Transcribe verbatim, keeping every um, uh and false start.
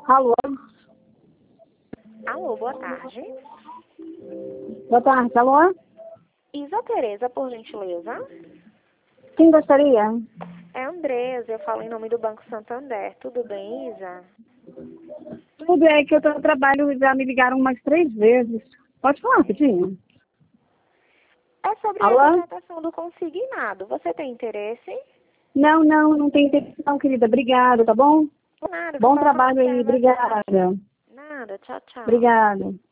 Alô? Alô, boa tarde. Boa tarde, alô? Isa Tereza, por gentileza. Quem gostaria? É Andresa, eu falo em nome do Banco Santander. Tudo bem, Isa? Tudo é que eu tô no trabalho e já me ligaram umas três vezes. Pode falar, rapidinho? É sobre a Alô? contratação do consignado. Você tem interesse? Não, não, não tem interesse não, querida. Obrigada, tá bom? Nada, que eu Bom falo com a trabalho aí, Marcela. obrigada. Nada, tchau, tchau. Obrigada.